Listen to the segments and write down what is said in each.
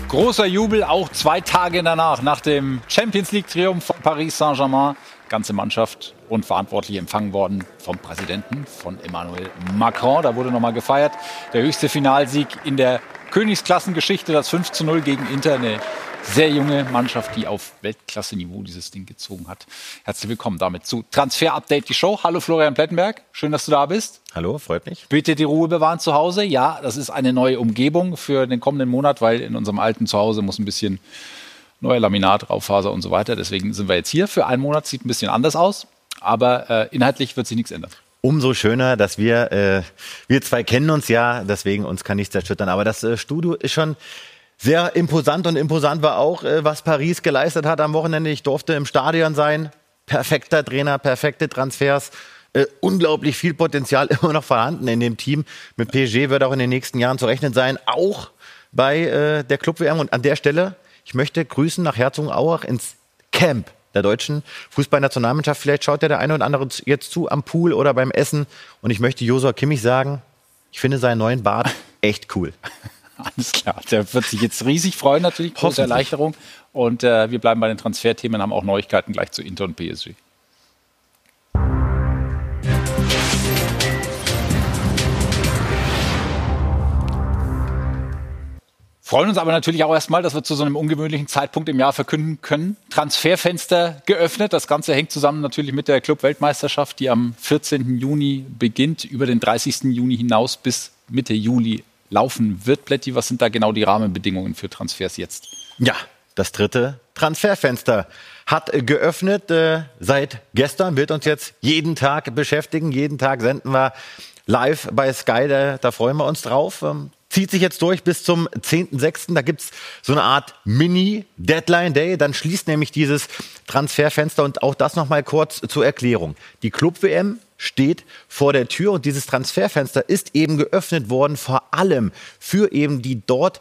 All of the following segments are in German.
Großer Jubel, auch 2 Tage danach, nach dem Champions-League-Triumph von Paris Saint-Germain. Ganze Mannschaft und Verantwortliche empfangen worden vom Präsidenten, von Emmanuel Macron. Da wurde nochmal gefeiert. Der höchste Finalsieg in der Königsklassengeschichte, das 5:0 gegen Inter. Eine sehr junge Mannschaft, die auf Weltklasse-Niveau dieses Ding gezogen hat. Herzlich willkommen damit zu Transfer Update, die Show. Hallo Florian Plettenberg, schön, dass du da bist. Hallo, freut mich. Bitte die Ruhe bewahren zu Hause. Ja, das ist eine neue Umgebung für den kommenden Monat, weil in unserem alten Zuhause muss ein bisschen neuer Laminat, Raufaser und so weiter. Deswegen sind wir jetzt hier für einen Monat. Sieht ein bisschen anders aus, aber inhaltlich wird sich nichts ändern. Umso schöner, dass wir zwei kennen uns ja, deswegen uns kann nichts erschüttern. Aber das Studio ist schon sehr imposant und imposant war auch, was Paris geleistet hat am Wochenende. Ich durfte im Stadion sein. Perfekter Trainer, perfekte Transfers. Unglaublich viel Potenzial immer noch vorhanden in dem Team. Mit PSG wird auch in den nächsten Jahren zu rechnen sein, auch bei der Club-WM. Und an der Stelle, ich möchte grüßen nach Herzogenaurach ins Camp der deutschen Fußballnationalmannschaft. Vielleicht schaut ja der eine oder andere jetzt zu am Pool oder beim Essen. Und ich möchte Joshua Kimmich sagen, ich finde seinen neuen Bart echt cool. Alles klar, der wird sich jetzt riesig freuen natürlich, große Erleichterung. Und wir bleiben bei den Transferthemen, haben auch Neuigkeiten gleich zu Inter und PSG. Freuen uns aber natürlich auch erstmal, dass wir zu so einem ungewöhnlichen Zeitpunkt im Jahr verkünden können. Transferfenster geöffnet. Das Ganze hängt zusammen natürlich mit der Club-Weltmeisterschaft, die am 14. Juni beginnt, über den 30. Juni hinaus bis Mitte Juli laufen wird. Plätti, was sind da genau die Rahmenbedingungen für Transfers jetzt? Ja, das 3. Transferfenster hat geöffnet. Seit gestern wird uns jetzt jeden Tag beschäftigen. Jeden Tag senden wir live bei Sky. Da freuen wir uns drauf. Zieht sich jetzt durch bis zum 10.06. Da gibt's so eine Art Mini-Deadline-Day. Dann schließt nämlich dieses Transferfenster. Und auch das nochmal kurz zur Erklärung. Die Club-WM steht vor der Tür und dieses Transferfenster ist eben geöffnet worden, vor allem für eben die dort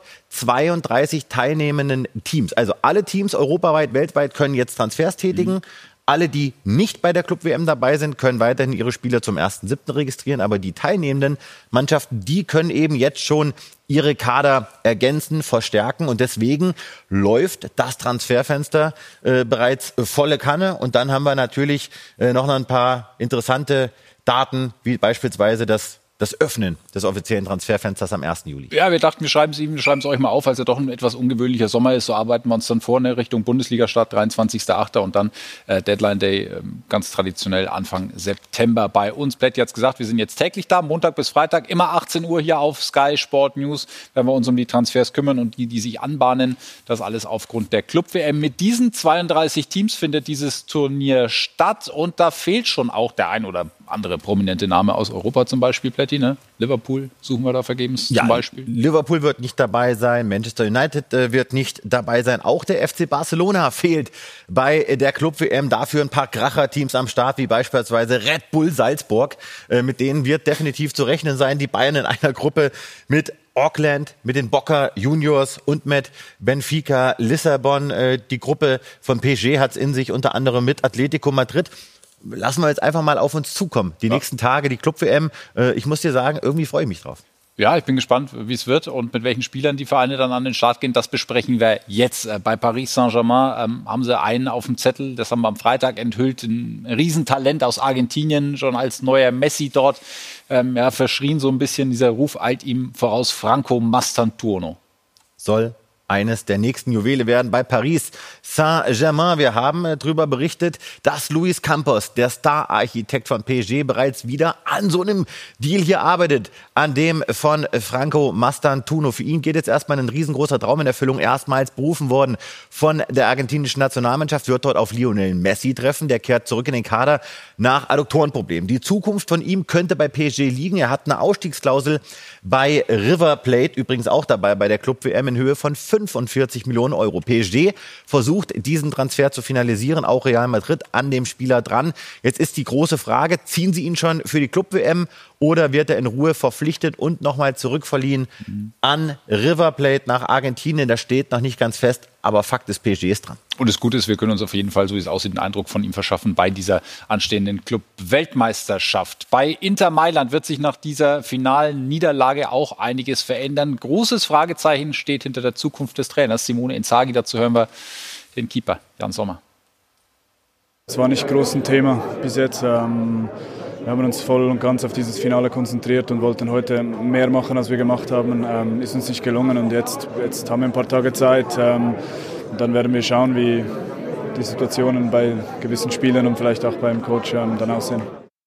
32 teilnehmenden Teams. Also alle Teams europaweit, weltweit können jetzt Transfers tätigen. Alle, die nicht bei der Club-WM dabei sind, können weiterhin ihre Spieler zum 1.7. registrieren. Aber die teilnehmenden Mannschaften, die können eben jetzt schon ihre Kader ergänzen, verstärken. Und deswegen läuft das Transferfenster bereits volle Kanne. Und dann haben wir natürlich noch ein paar interessante Daten, wie beispielsweise das Öffnen des offiziellen Transferfensters am 1. Juli. Ja, wir dachten, wir schreiben es euch mal auf, weil es ja doch ein etwas ungewöhnlicher Sommer ist. So arbeiten wir uns dann vor, ne, Richtung Bundesliga-Start, 23.08. und dann Deadline Day, ganz traditionell Anfang September bei uns. Plätti hat gesagt, wir sind jetzt täglich da, Montag bis Freitag, immer 18 Uhr hier auf Sky Sport News, wenn wir uns um die Transfers kümmern und die sich anbahnen. Das alles aufgrund der Club-WM. Mit diesen 32 Teams findet dieses Turnier statt und da fehlt schon auch der ein oder andere prominente Name aus Europa, zum Beispiel, Plätti, ne? Liverpool suchen wir da vergebens zum Beispiel. Liverpool wird nicht dabei sein, Manchester United wird nicht dabei sein, auch der FC Barcelona fehlt bei der Club-WM. Dafür ein paar Kracher-Teams am Start, wie beispielsweise Red Bull Salzburg, mit denen wird definitiv zu rechnen sein. Die Bayern in einer Gruppe mit Auckland, mit den Boca Juniors und mit Benfica Lissabon. Die Gruppe von PSG hat es in sich, unter anderem mit Atletico Madrid. Lassen wir jetzt einfach mal auf uns zukommen. Die nächsten Tage, die Club-WM. Ich muss dir sagen, irgendwie freue ich mich drauf. Ja, ich bin gespannt, wie es wird und mit welchen Spielern die Vereine dann an den Start gehen. Das besprechen wir jetzt. Bei Paris Saint-Germain haben sie einen auf dem Zettel, das haben wir am Freitag enthüllt, ein Riesentalent aus Argentinien, schon als neuer Messi dort. Verschrien so ein bisschen, dieser Ruf eilt ihm voraus, Franco Mastantuono. Soll eines der nächsten Juwele werden bei Paris Saint-Germain. Wir haben darüber berichtet, dass Luis Campos, der Star-Architekt von PSG, bereits wieder an so einem Deal hier arbeitet, an dem von Franco Mastantuono. Für ihn geht jetzt erstmal ein riesengroßer Traum in Erfüllung. Erstmals berufen worden von der argentinischen Nationalmannschaft, wird dort auf Lionel Messi treffen. Der kehrt zurück in den Kader nach Adduktorenproblemen. Die Zukunft von ihm könnte bei PSG liegen. Er hat eine Ausstiegsklausel bei River Plate, übrigens auch dabei bei der Club-WM in Höhe von 45 Millionen Euro. PSG versucht, diesen Transfer zu finalisieren, auch Real Madrid an dem Spieler dran. Jetzt ist die große Frage, ziehen Sie ihn schon für die Club-WM oder wird er in Ruhe verpflichtet und nochmal zurückverliehen an River Plate nach Argentinien? Das steht noch nicht ganz fest, Aber Fakt ist, PSG ist dran. Und das Gute ist, wir können uns auf jeden Fall, so wie es aussieht, einen Eindruck von ihm verschaffen bei dieser anstehenden Club-Weltmeisterschaft. Bei Inter Mailand wird sich nach dieser finalen Niederlage auch einiges verändern. Großes Fragezeichen steht hinter der Zukunft des Trainers Simone Inzaghi. Dazu hören wir den Keeper Jan Sommer. Es war nicht groß ein Thema bis jetzt. Wir haben uns voll und ganz auf dieses Finale konzentriert und wollten heute mehr machen, als wir gemacht haben. Ist uns nicht gelungen und jetzt haben wir ein paar Tage Zeit. Und dann werden wir schauen, wie die Situationen bei gewissen Spielern und vielleicht auch beim Coach dann aussehen.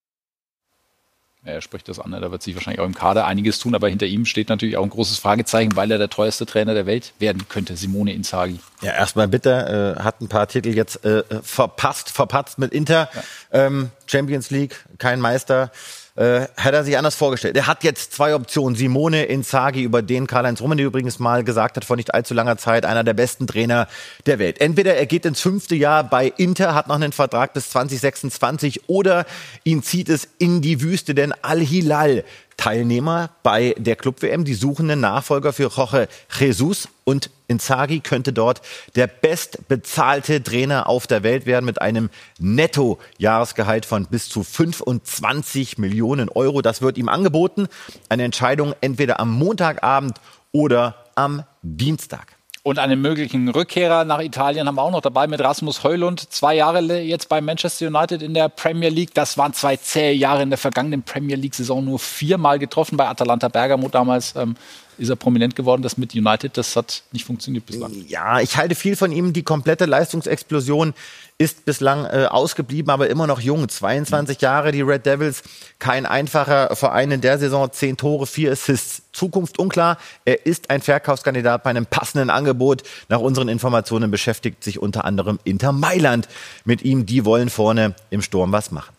Er spricht das an, da wird sich wahrscheinlich auch im Kader einiges tun, aber hinter ihm steht natürlich auch ein großes Fragezeichen, weil er der teuerste Trainer der Welt werden könnte, Simone Inzaghi. Ja, erstmal bitter, hat ein paar Titel jetzt verpatzt mit Inter. Ja. Champions League, kein Meister. Hat er sich anders vorgestellt. Er hat jetzt zwei Optionen. Simone Inzaghi, über den Karl-Heinz Rummenigge übrigens mal gesagt hat, vor nicht allzu langer Zeit, einer der besten Trainer der Welt. Entweder er geht ins 5. Jahr bei Inter, hat noch einen Vertrag bis 2026, oder ihn zieht es in die Wüste, denn Al-Hilal, Teilnehmer bei der Club-WM, die suchen einen Nachfolger für Jorge Jesus, und Inzaghi könnte dort der bestbezahlte Trainer auf der Welt werden mit einem Netto-Jahresgehalt von bis zu 25 Millionen Euro. Das wird ihm angeboten. Eine Entscheidung entweder am Montagabend oder am Dienstag. Und einen möglichen Rückkehrer nach Italien haben wir auch noch dabei mit Rasmus Højlund. 2 Jahre jetzt bei Manchester United in der Premier League. Das waren 2 zähe Jahre in der vergangenen Premier League-Saison. Nur 4-mal getroffen bei Atalanta Bergamo damals. Ist er prominent geworden, das mit United. Das hat nicht funktioniert bislang. Ja, ich halte viel von ihm. Die komplette Leistungsexplosion ist bislang ausgeblieben, aber immer noch jung. 22 Jahre, die Red Devils. Kein einfacher Verein in der Saison. 10 Tore, 4 Assists. Zukunft unklar. Er ist ein Verkaufskandidat bei einem passenden Angebot. Nach unseren Informationen beschäftigt sich unter anderem Inter Mailand mit ihm. Die wollen vorne im Sturm was machen.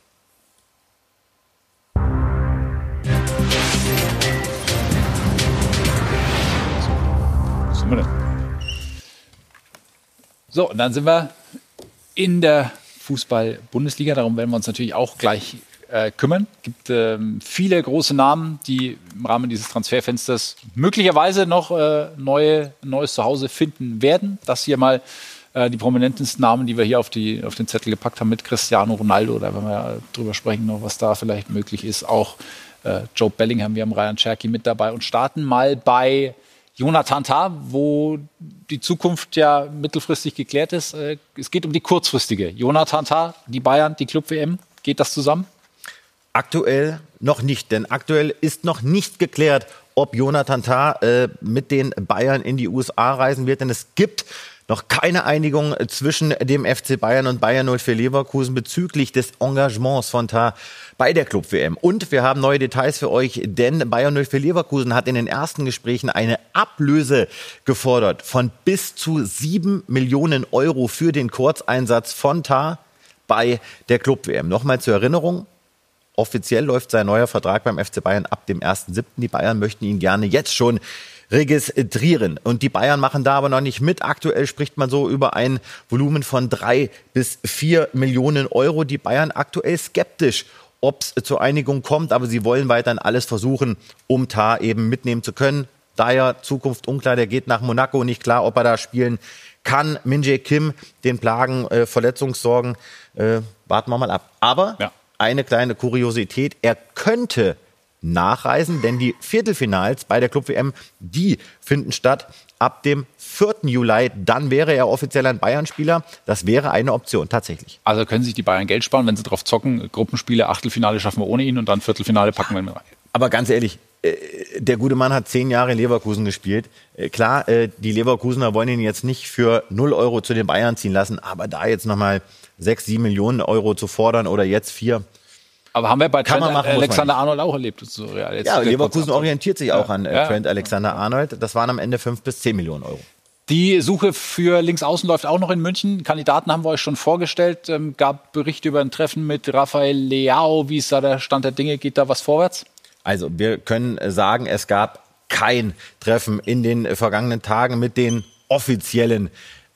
So, und dann sind wir in der Fußball-Bundesliga. Darum werden wir uns natürlich auch gleich kümmern. Es gibt viele große Namen, die im Rahmen dieses Transferfensters möglicherweise noch neues Zuhause finden werden. Das hier mal die prominentesten Namen, die wir hier auf den Zettel gepackt haben mit Cristiano Ronaldo. Da werden wir drüber sprechen, noch was da vielleicht möglich ist. Auch Joe Bellingham, wir haben Ryan Cherky mit dabei und starten mal bei Jonathan Tah, wo die Zukunft ja mittelfristig geklärt ist. Es geht um die kurzfristige. Jonathan Tah, die Bayern, die Club-WM. Geht das zusammen? Aktuell noch nicht, denn aktuell ist noch nicht geklärt, ob Jonathan Tah mit den Bayern in die USA reisen wird. Denn es gibt noch keine Einigung zwischen dem FC Bayern und Bayer 04 Leverkusen bezüglich des Engagements von Tah bei der Club-WM. Und wir haben neue Details für euch, denn Bayer 04 Leverkusen hat in den ersten Gesprächen eine Ablöse gefordert von bis zu 7 Millionen Euro für den Kurzeinsatz von Tah bei der Club-WM. Nochmal zur Erinnerung: Offiziell läuft sein neuer Vertrag beim FC Bayern ab dem 1.7. Die Bayern möchten ihn gerne jetzt schon registrieren. Und die Bayern machen da aber noch nicht mit. Aktuell spricht man so über ein Volumen von 3 bis 4 Millionen Euro. Die Bayern aktuell skeptisch, ob es zur Einigung kommt, aber sie wollen weiterhin alles versuchen, um Tah eben mitnehmen zu können. Daher Zukunft unklar, der geht nach Monaco, nicht klar, ob er da spielen kann. Min-Jae Kim, den Plagen, Verletzungssorgen, warten wir mal ab. Aber eine kleine Kuriosität, er könnte nachreisen, denn die Viertelfinals bei der Club-WM, die finden statt ab dem 4. Juli. Dann wäre er offiziell ein Bayern-Spieler. Das wäre eine Option, tatsächlich. Also können sich die Bayern Geld sparen, wenn sie drauf zocken. Gruppenspiele, Achtelfinale schaffen wir ohne ihn und dann Viertelfinale packen wir ihn rein. Aber ganz ehrlich, der gute Mann hat 10 Jahre in Leverkusen gespielt. Klar, die Leverkusener wollen ihn jetzt nicht für 0 Euro zu den Bayern ziehen lassen, aber da jetzt nochmal 6, 7 Millionen Euro zu fordern oder jetzt 4. Aber haben wir bei Trent Alexander-Arnold auch erlebt. So, ja, Leverkusen orientiert sich auch an Trent Alexander-Arnold. Das waren am Ende 5 bis 10 Millionen Euro. Die Suche für Linksaußen läuft auch noch in München. Kandidaten haben wir euch schon vorgestellt. Gab Berichte über ein Treffen mit Rafael Leao. Wie ist da der Stand der Dinge? Geht da was vorwärts? Also wir können sagen, es gab kein Treffen in den vergangenen Tagen mit den offiziellen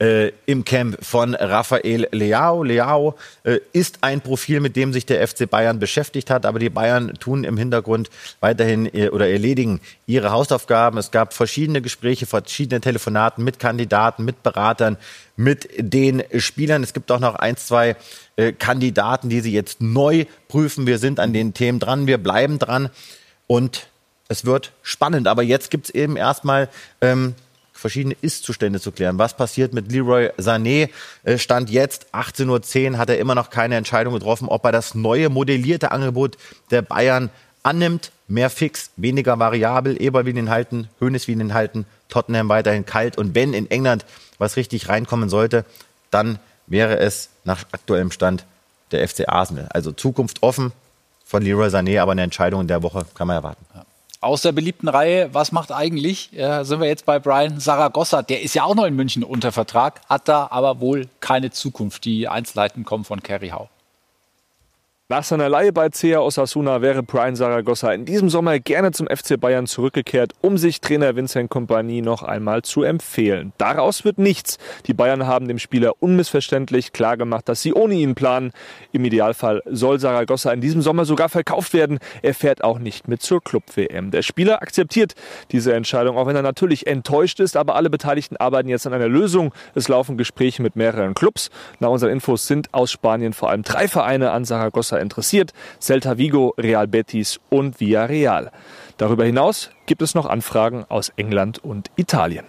im Camp von Rafael Leao. Leao ist ein Profil, mit dem sich der FC Bayern beschäftigt hat, aber die Bayern tun im Hintergrund weiterhin oder erledigen ihre Hausaufgaben. Es gab verschiedene Gespräche, verschiedene Telefonaten mit Kandidaten, mit Beratern, mit den Spielern. Es gibt auch noch 1, 2 Kandidaten, die sie jetzt neu prüfen. Wir sind an den Themen dran, wir bleiben dran und es wird spannend. Aber jetzt gibt es eben erstmal verschiedene Ist-Zustände zu klären. Was passiert mit Leroy Sané? Stand jetzt 18:10 Uhr, hat er immer noch keine Entscheidung getroffen, ob er das neue modellierte Angebot der Bayern annimmt. Mehr fix, weniger variabel. Eber will ihn halten, Hoeneß will ihn halten, Tottenham weiterhin kalt. Und wenn in England was richtig reinkommen sollte, dann wäre es nach aktuellem Stand der FC Arsenal. Also Zukunft offen von Leroy Sané, aber eine Entscheidung in der Woche kann man erwarten. Ja. Aus der beliebten Reihe, was macht eigentlich? Sind wir jetzt bei Brian Zaragoza. Der ist ja auch noch in München unter Vertrag, hat da aber wohl keine Zukunft. Die Einzelheiten kommen von Kerry Hau. Nach seiner Leihe bei CA Osasuna wäre Brian Zaragoza in diesem Sommer gerne zum FC Bayern zurückgekehrt, um sich Trainer Vincent Kompany noch einmal zu empfehlen. Daraus wird nichts. Die Bayern haben dem Spieler unmissverständlich klargemacht, dass sie ohne ihn planen. Im Idealfall soll Zaragoza in diesem Sommer sogar verkauft werden. Er fährt auch nicht mit zur Club-WM. Der Spieler akzeptiert diese Entscheidung, auch wenn er natürlich enttäuscht ist. Aber alle Beteiligten arbeiten jetzt an einer Lösung. Es laufen Gespräche mit mehreren Clubs. Nach unseren Infos sind aus Spanien vor allem 3 Vereine an Zaragoza interessiert: Celta Vigo, Real Betis und Villarreal. Darüber hinaus gibt es noch Anfragen aus England und Italien.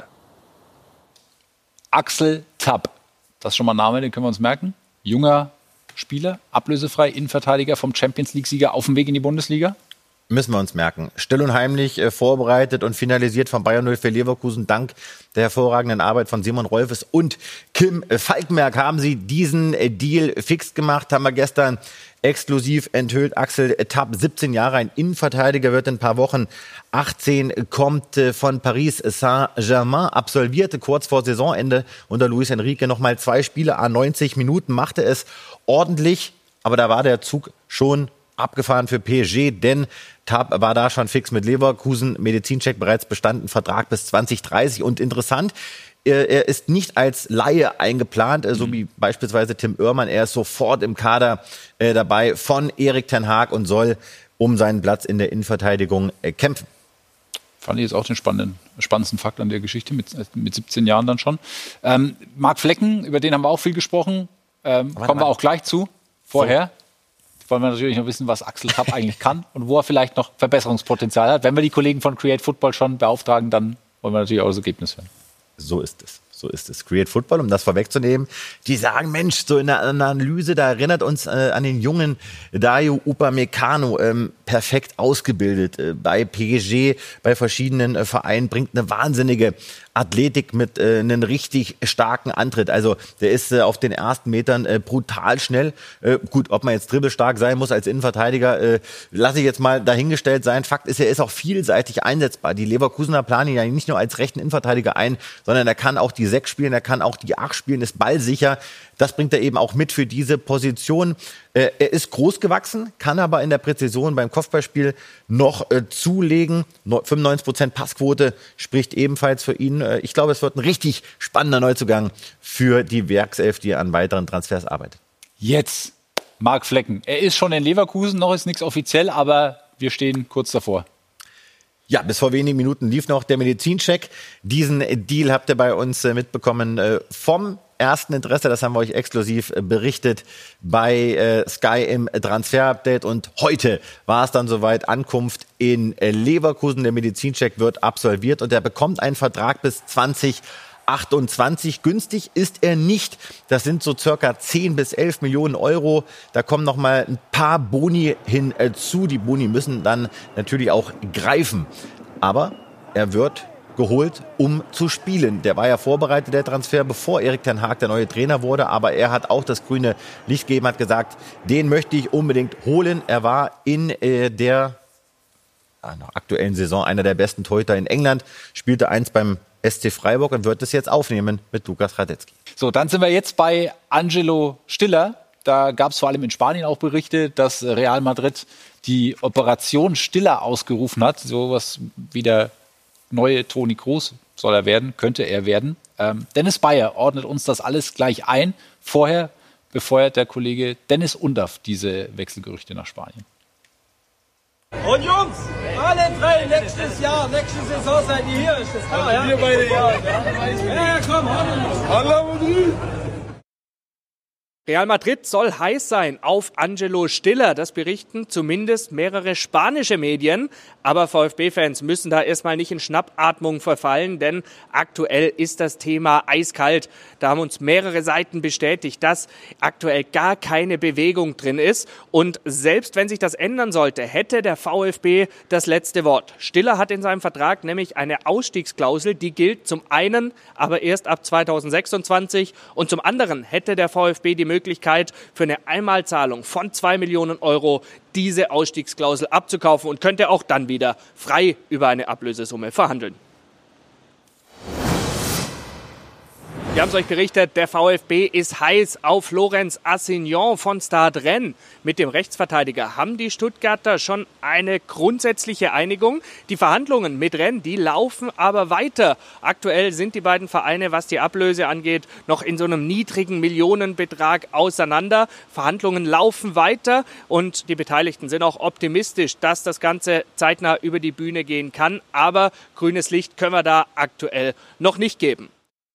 Axel Tapp, das ist schon mal ein Name, den können wir uns merken. Junger Spieler, ablösefrei, Innenverteidiger vom Champions-League-Sieger auf dem Weg in die Bundesliga. Müssen wir uns merken. Still und heimlich vorbereitet und finalisiert von Bayern 04 Leverkusen. Dank der hervorragenden Arbeit von Simon Rolfes und Kim Falkenberg haben sie diesen Deal fix gemacht. Haben wir gestern exklusiv enthüllt. Axel Tapp, 17 Jahre, ein Innenverteidiger, wird in ein paar Wochen 18, kommt von Paris Saint-Germain, absolvierte kurz vor Saisonende unter Luis Enrique nochmal 2 Spiele, 90 Minuten, machte es ordentlich. Aber da war der Zug schon abgefahren für PSG, denn Tapp war da schon fix mit Leverkusen, Medizincheck bereits bestanden, Vertrag bis 2030. Und interessant, er ist nicht als Laie eingeplant, so wie beispielsweise Tim Oehrmann. Er ist sofort im Kader dabei von Erik ten Hag und soll um seinen Platz in der Innenverteidigung kämpfen. Fand ich jetzt auch den spannendsten Fakt an der Geschichte, mit 17 Jahren dann schon. Marc Flecken, über den haben wir auch viel gesprochen, kommen wir auch gleich zu. Vorher wollen wir natürlich noch wissen, was Axel Tapp eigentlich kann und wo er vielleicht noch Verbesserungspotenzial hat. Wenn wir die Kollegen von Create Football schon beauftragen, dann wollen wir natürlich auch das Ergebnis hören. So ist es. So ist es. Create Football, um das vorwegzunehmen. Die sagen, Mensch, so in der Analyse, da erinnert uns an den jungen Dayo Upamecano, perfekt ausgebildet, bei PSG, bei verschiedenen Vereinen, bringt eine wahnsinnige Athletik mit einem richtig starken Antritt. Also der ist auf den ersten Metern brutal schnell. Gut, ob man jetzt dribbelstark sein muss als Innenverteidiger, lasse ich jetzt mal dahingestellt sein. Fakt ist, er ist auch vielseitig einsetzbar. Die Leverkusener planen ihn ja nicht nur als rechten Innenverteidiger ein, sondern er kann auch die 6 spielen, er kann auch die 8 spielen, ist ballsicher. Das bringt er eben auch mit für diese Position. Er ist groß gewachsen, kann aber in der Präzision beim Kopfballspiel noch zulegen. 95% Passquote spricht ebenfalls für ihn. Ich glaube, es wird ein richtig spannender Neuzugang für die Werkself, die an weiteren Transfers arbeitet. Jetzt Marc Flecken. Er ist schon in Leverkusen, noch ist nichts offiziell, aber wir stehen kurz davor. Ja, bis vor wenigen Minuten lief noch der Medizincheck. Diesen Deal habt ihr bei uns mitbekommen vom ersten Interesse. Das haben wir euch exklusiv berichtet bei Sky im Transfer-Update. Und heute war es dann soweit, Ankunft in Leverkusen. Der Medizincheck wird absolviert und er bekommt einen Vertrag bis 2028. Günstig ist er nicht. Das sind so circa 10 bis 11 Millionen Euro. Da kommen noch mal ein paar Boni hinzu. Die Boni müssen dann natürlich auch greifen. Aber er wird geholt, um zu spielen. Der war ja vorbereitet, der Transfer, bevor Erik ten Hag der neue Trainer wurde. Aber er hat auch das grüne Licht gegeben, hat gesagt, den möchte ich unbedingt holen. Er war in der aktuellen Saison einer der besten Torhüter in England, spielte einst beim SC Freiburg und wird es jetzt aufnehmen mit Lukas Radetzky. So, dann sind wir jetzt bei Angelo Stiller. Da gab es vor allem in Spanien auch Berichte, dass Real Madrid die Operation Stiller ausgerufen hat. Sowas wie der neue Toni Kroos soll er werden, könnte er werden. Dennis Bayer ordnet uns das alles gleich ein. Vorher befeuert der Kollege Dennis Undaff diese Wechselgerüchte nach Spanien. Und Jungs, alle drei, nächste Saison seid ihr hier, ist das klar, ja? Wir beide, ja. Ja, komm, hallo. Real Madrid soll heiß sein auf Angelo Stiller. Das berichten zumindest mehrere spanische Medien. Aber VfB-Fans müssen da erstmal nicht in Schnappatmung verfallen, denn aktuell ist das Thema eiskalt. Da haben uns mehrere Seiten bestätigt, dass aktuell gar keine Bewegung drin ist. Und selbst wenn sich das ändern sollte, hätte der VfB das letzte Wort. Stiller hat in seinem Vertrag nämlich eine Ausstiegsklausel, die gilt zum einen aber erst ab 2026 und zum anderen hätte der VfB die Möglichkeit, für eine Einmalzahlung von 2 Millionen Euro diese Ausstiegsklausel abzukaufen und könnte auch dann wieder frei über eine Ablösesumme verhandeln. Wir haben es euch berichtet, der VfB ist heiß auf Lorenz Assignon von Stade Rennes. Mit dem Rechtsverteidiger haben die Stuttgarter schon eine grundsätzliche Einigung. Die Verhandlungen mit Rennes, die laufen aber weiter. Aktuell sind die beiden Vereine, was die Ablöse angeht, noch in so einem niedrigen Millionenbetrag auseinander. Verhandlungen laufen weiter und die Beteiligten sind auch optimistisch, dass das Ganze zeitnah über die Bühne gehen kann. Aber grünes Licht können wir da aktuell noch nicht geben.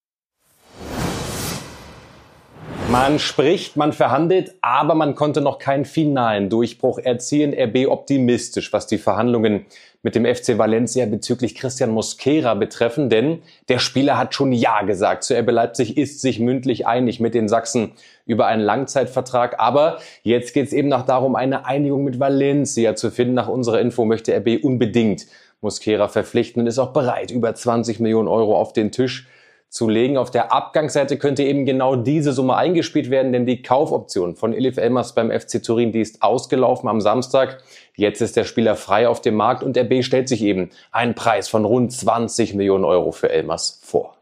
Man spricht, man verhandelt, aber man konnte noch keinen finalen Durchbruch erzielen. RB optimistisch, was die Verhandlungen mit dem FC Valencia bezüglich Christian Mosquera betreffen, denn der Spieler hat schon Ja gesagt. Zu RB Leipzig ist sich mündlich einig mit den Sachsen über einen Langzeitvertrag. Aber jetzt geht es eben noch darum, eine Einigung mit Valencia zu finden. Nach unserer Info möchte RB unbedingt Mosquera verpflichten und ist auch bereit, über 20 Millionen Euro auf den Tisch zu legen. Auf der Abgangsseite könnte eben genau diese Summe eingespielt werden, denn die Kaufoption von Elif Elmas beim FC Turin, die ist ausgelaufen am Samstag. Jetzt ist der Spieler frei auf dem Markt und RB stellt sich eben einen Preis von rund 20 Millionen Euro für Elmas vor.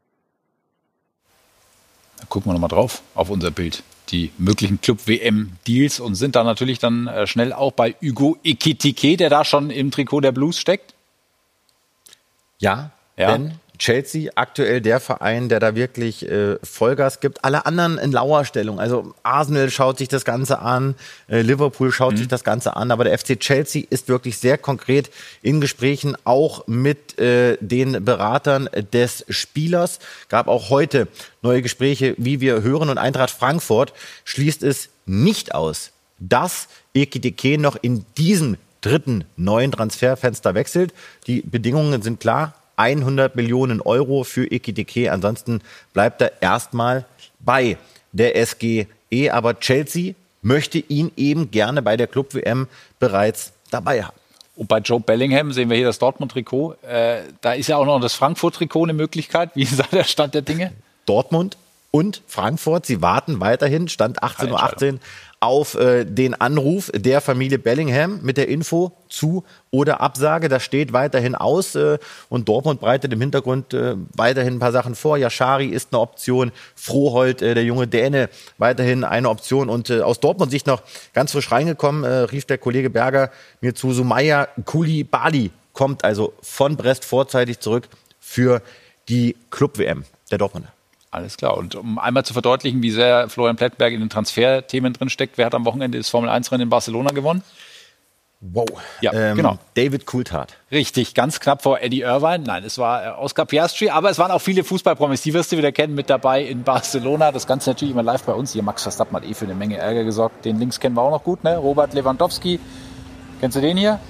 Da gucken wir nochmal drauf auf unser Bild. Die möglichen Club-WM-Deals und sind da natürlich dann schnell auch bei Hugo Ekitike, der da schon im Trikot der Blues steckt. Ja. Denn Chelsea aktuell der Verein, der da wirklich Vollgas gibt. Alle anderen in Lauerstellung. Also Arsenal schaut sich das Ganze an, Liverpool schaut sich das Ganze an. Aber der FC Chelsea ist wirklich sehr konkret in Gesprächen, auch mit den Beratern des Spielers. Gab auch heute neue Gespräche, wie wir hören. Und Eintracht Frankfurt schließt es nicht aus, dass Ekitike noch in diesem dritten neuen Transferfenster wechselt. Die Bedingungen sind klar. 100 Millionen Euro für Ekitike. Ansonsten bleibt er erstmal bei der SGE. Aber Chelsea möchte ihn eben gerne bei der Club-WM bereits dabei haben. Und bei Joe Bellingham sehen wir hier das Dortmund-Trikot. Da ist ja auch noch das Frankfurt-Trikot eine Möglichkeit. Wie ist da der Stand der Dinge? Dortmund und Frankfurt, sie warten weiterhin, Stand 18:18 Uhr, auf den Anruf der Familie Bellingham mit der Info zu oder Absage. Das steht weiterhin aus und Dortmund breitet im Hintergrund weiterhin ein paar Sachen vor. Yashari ist eine Option, Froholt, der junge Däne, weiterhin eine Option. Und aus Dortmund-Sicht noch ganz frisch reingekommen, rief der Kollege Berger mir zu, Soumaya Coulibaly kommt also von Brest vorzeitig zurück für die Club-WM der Dortmunder. Alles klar. Und um einmal zu verdeutlichen, wie sehr Florian Plettenberg in den Transferthemen drin steckt, wer hat am Wochenende das Formel-1-Rennen in Barcelona gewonnen? Wow. Ja, genau. David Coulthard. Richtig, ganz knapp vor Eddie Irvine. Nein, es war Oscar Piastri, aber es waren auch viele Fußballpromis, die wirst du wieder kennen, mit dabei in Barcelona. Das Ganze natürlich immer live bei uns. Hier Max Verstappen hat für eine Menge Ärger gesorgt. Den Links kennen wir auch noch gut, ne? Robert Lewandowski. Kennst du den hier?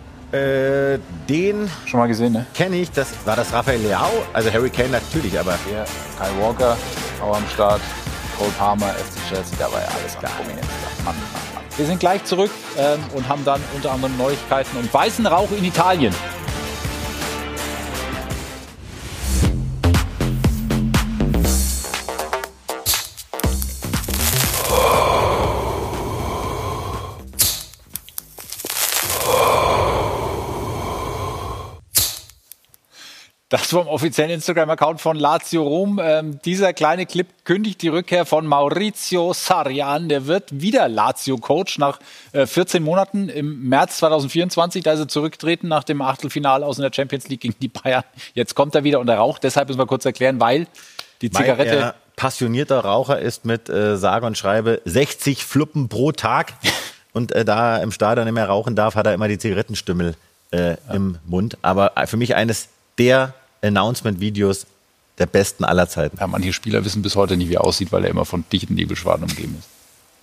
Den schon mal gesehen, ne? Kenne ich. Das war das Rafael Leao, also Harry Kane natürlich, aber ja, Kyle Walker auch am Start, Cole Palmer, FC Chelsea, da war ja alles klar. Mann. Wir sind gleich zurück und haben dann unter anderem Neuigkeiten und weißen Rauch in Italien. Das vom offiziellen Instagram-Account von Lazio Rom. Dieser kleine Clip kündigt die Rückkehr von Maurizio Sarri an. Der wird wieder Lazio-Coach nach 14 Monaten im März 2024. Da ist er zurückgetreten nach dem Achtelfinale aus in der Champions League gegen die Bayern. Jetzt kommt er wieder und er raucht. Deshalb müssen wir kurz erklären, weil die Zigarette... Weil er passionierter Raucher ist mit sage und schreibe 60 Fluppen pro Tag. Und da er im Stadion nicht mehr rauchen darf, hat er immer die Zigarettenstümmel im Mund. Aber für mich eines der Announcement-Videos der besten aller Zeiten. Ja, manche Spieler wissen bis heute nicht, wie er aussieht, weil er immer von dichten Nebelschwaden umgeben ist.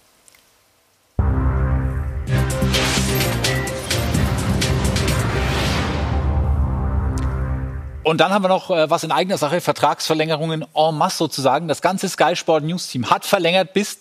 Und dann haben wir noch was in eigener Sache, Vertragsverlängerungen en masse sozusagen. Das ganze Sky Sport News Team hat verlängert bis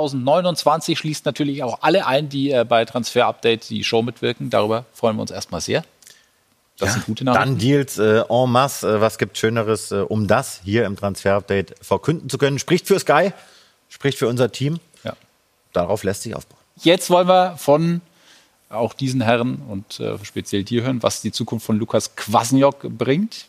2029, schließt natürlich auch alle ein, die bei Transfer Update die Show mitwirken. Darüber freuen wir uns erstmal sehr. Das sind gute Nachrichten. Dann Deals en masse. Was gibt Schöneres, um das hier im Transfer-Update verkünden zu können? Spricht für Sky, spricht für unser Team. Ja. Darauf lässt sich aufbauen. Jetzt wollen wir von auch diesen Herren und speziell dir hören, was die Zukunft von Lukas Kwasniok bringt.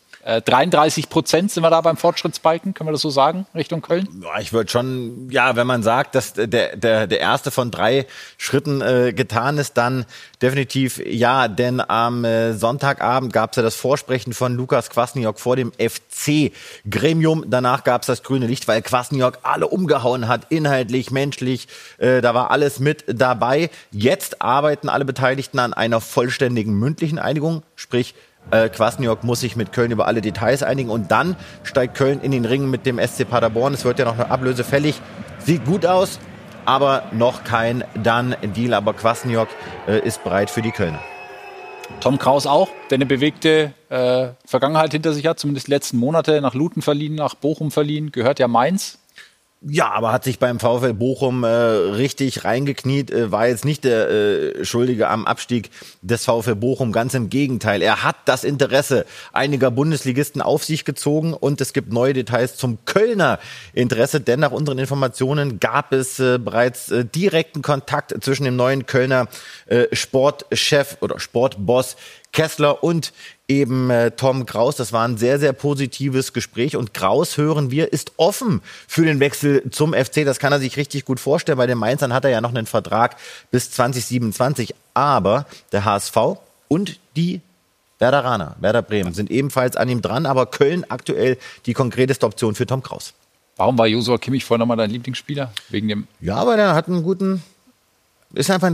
33% sind wir da beim Fortschrittsbalken, können wir das so sagen, Richtung Köln? Ja, ich würde schon, wenn man sagt, dass der erste von 3 Schritten getan ist, dann definitiv ja, denn am Sonntagabend gab es ja das Vorsprechen von Lukas Kwasniok vor dem FC-Gremium. Danach gab es das grüne Licht, weil Kwasniok alle umgehauen hat, inhaltlich, menschlich, da war alles mit dabei. Jetzt arbeiten alle Beteiligten an einer vollständigen mündlichen Einigung, sprich Kwasniok muss sich mit Köln über alle Details einigen und dann steigt Köln in den Ring mit dem SC Paderborn. Es wird ja noch eine Ablöse fällig. Sieht gut aus, aber noch kein Done-Deal. Aber Kwasniok ist bereit für die Kölner. Tom Kraus auch, der eine bewegte Vergangenheit hinter sich hat, zumindest die letzten Monate nach Luton verliehen, nach Bochum verliehen, gehört ja Mainz. Ja, aber hat sich beim VfL Bochum richtig reingekniet, war jetzt nicht der Schuldige am Abstieg des VfL Bochum, ganz im Gegenteil. Er hat das Interesse einiger Bundesligisten auf sich gezogen und es gibt neue Details zum Kölner Interesse, denn nach unseren Informationen gab es bereits direkten Kontakt zwischen dem neuen Kölner Sportchef oder Sportboss Kessler und eben Tom Kraus. Das war ein sehr, sehr positives Gespräch. Und Kraus, hören wir, ist offen für den Wechsel zum FC. Das kann er sich richtig gut vorstellen. Bei den Mainzern hat er ja noch einen Vertrag bis 2027. Aber der HSV und die Werderaner, Werder Bremen, sind ebenfalls an ihm dran. Aber Köln aktuell die konkreteste Option für Tom Kraus. Warum war Joshua Kimmich vorhin nochmal dein Lieblingsspieler? Wegen dem Ja, aber der hat einen guten... Ist einfach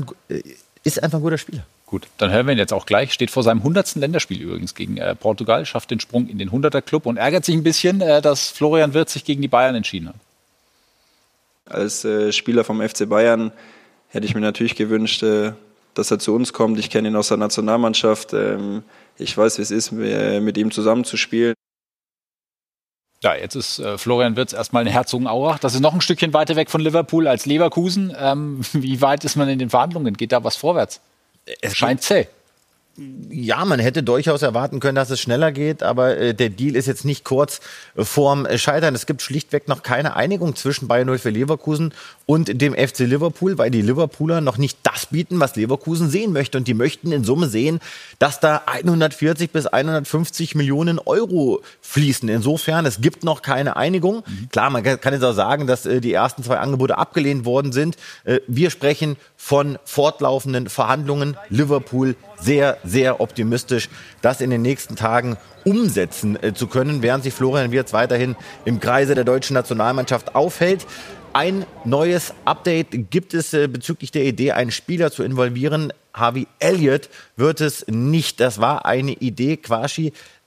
ein guter Spieler. Gut, dann hören wir ihn jetzt auch gleich. Steht vor seinem 100. Länderspiel übrigens gegen Portugal, schafft den Sprung in den 100er-Club und ärgert sich ein bisschen, dass Florian Wirtz sich gegen die Bayern entschieden hat. Als Spieler vom FC Bayern hätte ich mir natürlich gewünscht, dass er zu uns kommt. Ich kenne ihn aus der Nationalmannschaft. Ich weiß, wie es ist, mit ihm zusammenzuspielen. Ja, jetzt ist Florian Wirtz erstmal in Herzogenaurach. Das ist noch ein Stückchen weiter weg von Liverpool als Leverkusen. Wie weit ist man in den Verhandlungen? Geht da was vorwärts? Es scheint zäh. Ja, man hätte durchaus erwarten können, dass es schneller geht, aber der Deal ist jetzt nicht kurz vorm Scheitern. Es gibt schlichtweg noch keine Einigung zwischen Bayer 04 Leverkusen und dem FC Liverpool, weil die Liverpooler noch nicht das bieten, was Leverkusen sehen möchte. Und die möchten in Summe sehen, dass da 140 bis 150 Millionen Euro fließen. Insofern, es gibt noch keine Einigung. Klar, man kann jetzt auch sagen, dass die ersten 2 Angebote abgelehnt worden sind. Wir sprechen von fortlaufenden Verhandlungen. Liverpool sehr, sehr optimistisch, das in den nächsten Tagen umsetzen zu können, während sich Florian Wirtz weiterhin im Kreise der deutschen Nationalmannschaft aufhält. Ein neues Update gibt es bezüglich der Idee, einen Spieler zu involvieren. Harvey Elliott wird es nicht. Das war eine Idee. Quanza,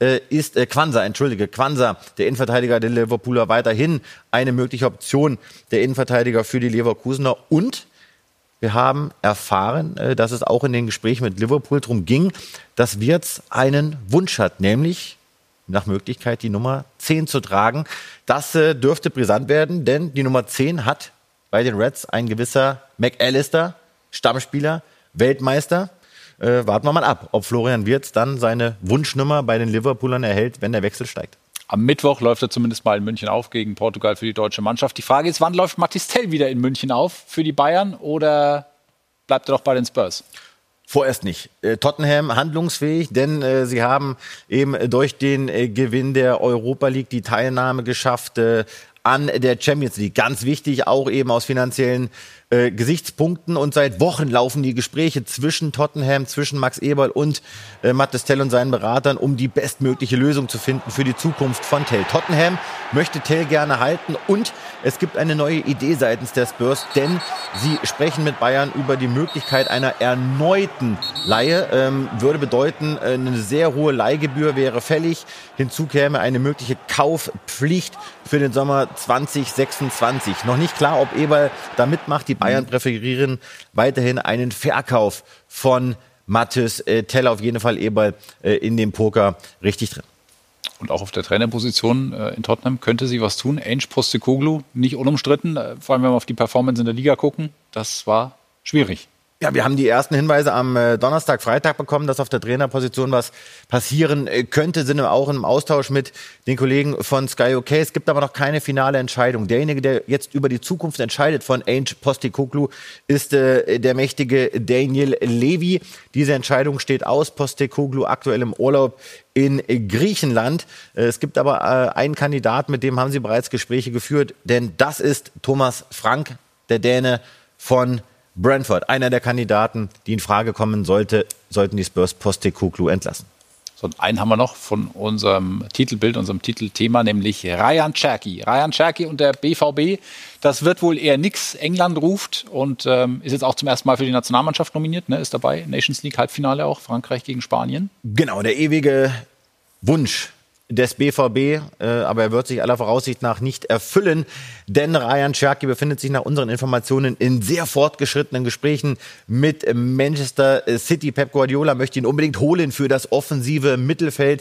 der Innenverteidiger der Liverpooler, weiterhin eine mögliche Option der Innenverteidiger für die Leverkusener. Und wir haben erfahren, dass es auch in den Gesprächen mit Liverpool darum ging, dass Wirtz einen Wunsch hat, nämlich nach Möglichkeit die Nummer 10 zu tragen. Das dürfte brisant werden, denn die Nummer 10 hat bei den Reds ein gewisser McAllister, Stammspieler, Weltmeister. Warten wir mal ab, ob Florian Wirtz dann seine Wunschnummer bei den Liverpoolern erhält, wenn der Wechsel steigt. Am Mittwoch läuft er zumindest mal in München auf gegen Portugal für die deutsche Mannschaft. Die Frage ist, wann läuft Mathys Tel wieder in München auf für die Bayern oder bleibt er doch bei den Spurs? Vorerst nicht. Tottenham handlungsfähig, denn sie haben eben durch den Gewinn der Europa League die Teilnahme geschafft an der Champions League. Ganz wichtig, auch eben aus finanziellen Gesichtspunkten. Und seit Wochen laufen die Gespräche zwischen Tottenham, zwischen Max Eberl und Mathys Tel und seinen Beratern, um die bestmögliche Lösung zu finden für die Zukunft von Tel. Tottenham möchte Tel gerne halten und es gibt eine neue Idee seitens der Spurs, denn sie sprechen mit Bayern über die Möglichkeit einer erneuten Leihe. Würde bedeuten, eine sehr hohe Leihgebühr wäre fällig. Hinzu käme eine mögliche Kaufpflicht für den Sommer 2026. Noch nicht klar, ob Eberl da mitmacht. Die Bayern präferieren weiterhin einen Verkauf von Mathys Tel. Auf jeden Fall Eberl in dem Poker richtig drin. Und auch auf der Trainerposition in Tottenham könnte sie was tun. Ange Postecoglou, nicht unumstritten. Vor allem, wenn wir auf die Performance in der Liga gucken. Das war schwierig. Ja, wir haben die ersten Hinweise am Donnerstag, Freitag bekommen, dass auf der Trainerposition was passieren könnte. Sind auch im Austausch mit den Kollegen von Sky OK. Es gibt aber noch keine finale Entscheidung. Derjenige, der jetzt über die Zukunft entscheidet von Ange Postecoglou, ist der mächtige Daniel Levy. Diese Entscheidung steht aus. Postecoglou aktuell im Urlaub in Griechenland. Es gibt aber einen Kandidaten, mit dem haben sie bereits Gespräche geführt, denn das ist Thomas Frank, der Däne von Brentford, einer der Kandidaten, die in Frage kommen sollten die Spurs Postecoglou entlassen. So, einen haben wir noch von unserem Titelbild, unserem Titelthema, nämlich Rayan Cherki. Rayan Cherki und der BVB, das wird wohl eher nix. England ruft und ist jetzt auch zum ersten Mal für die Nationalmannschaft nominiert, ne? Ist dabei, Nations League Halbfinale auch, Frankreich gegen Spanien. Genau, der ewige Wunsch des BVB, aber er wird sich aller Voraussicht nach nicht erfüllen, denn Rayan Cherki befindet sich nach unseren Informationen in sehr fortgeschrittenen Gesprächen mit Manchester City. Pep Guardiola möchte ihn unbedingt holen für das offensive Mittelfeld.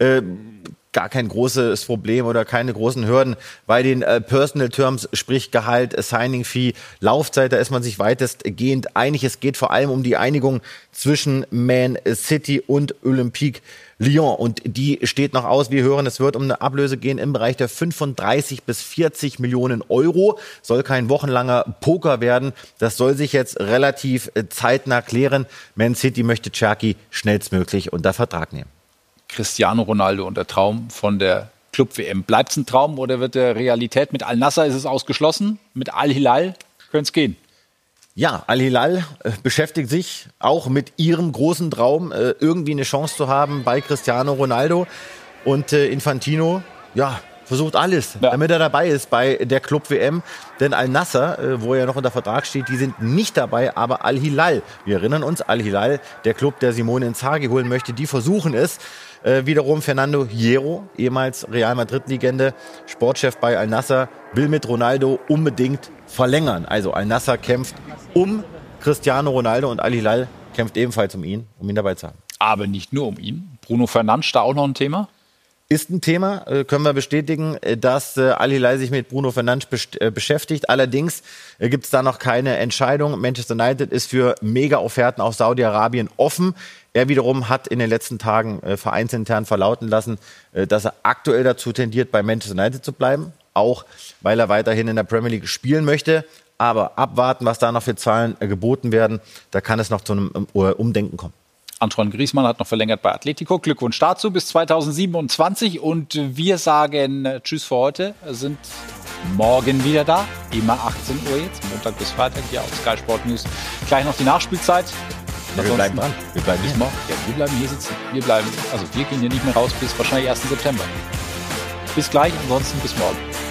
Gar kein großes Problem oder keine großen Hürden bei den Personal Terms, sprich Gehalt, Signing Fee, Laufzeit, da ist man sich weitestgehend einig. Es geht vor allem um die Einigung zwischen Man City und Olympique Lyon und die steht noch aus. Wir hören, es wird um eine Ablöse gehen im Bereich der 35 bis 40 Millionen Euro. Soll kein wochenlanger Poker werden. Das soll sich jetzt relativ zeitnah klären. Man City möchte Cherki schnellstmöglich unter Vertrag nehmen. Cristiano Ronaldo und der Traum von der Club-WM. Bleibt es ein Traum oder wird der Realität? Mit Al-Nassr ist es ausgeschlossen. Mit Al-Hilal könnte es gehen. Ja, Al-Hilal beschäftigt sich auch mit ihrem großen Traum, irgendwie eine Chance zu haben bei Cristiano Ronaldo. Und Infantino, ja, versucht alles, damit er dabei ist bei der Club-WM. Denn Al-Nassr, wo er noch unter Vertrag steht, die sind nicht dabei, aber Al-Hilal, wir erinnern uns, Al-Hilal, der Club, der Simone Inzaghi holen möchte, die versuchen es. Wiederum Fernando Hierro, ehemals Real Madrid-Legende, Sportchef bei Al-Nassr, will mit Ronaldo unbedingt verlängern. Also Al-Nassr kämpft um Cristiano Ronaldo und Al-Hilal kämpft ebenfalls um ihn dabei zu haben. Aber nicht nur um ihn. Bruno Fernandes, da auch noch ein Thema? Ist ein Thema, können wir bestätigen, dass Al-Hilal sich mit Bruno Fernandes beschäftigt. Allerdings gibt es da noch keine Entscheidung. Manchester United ist für Mega-Offerten aus Saudi-Arabien offen. Er wiederum hat in den letzten Tagen vereinsintern verlauten lassen, dass er aktuell dazu tendiert, bei Manchester United zu bleiben. Auch weil er weiterhin in der Premier League spielen möchte. Aber abwarten, was da noch für Zahlen geboten werden, da kann es noch zu einem Umdenken kommen. Antoine Griezmann hat noch verlängert bei Atletico. Glückwunsch dazu bis 2027. Und wir sagen Tschüss für heute. Sind morgen wieder da. Immer 18 Uhr jetzt. Montag bis Freitag hier auf Sky Sport News. Gleich noch die Nachspielzeit. Ja, wir bleiben dran. Wir bleiben bis morgen. Ja, wir bleiben hier sitzen. Wir gehen hier nicht mehr raus bis wahrscheinlich 1. September. Bis gleich. Ansonsten bis morgen.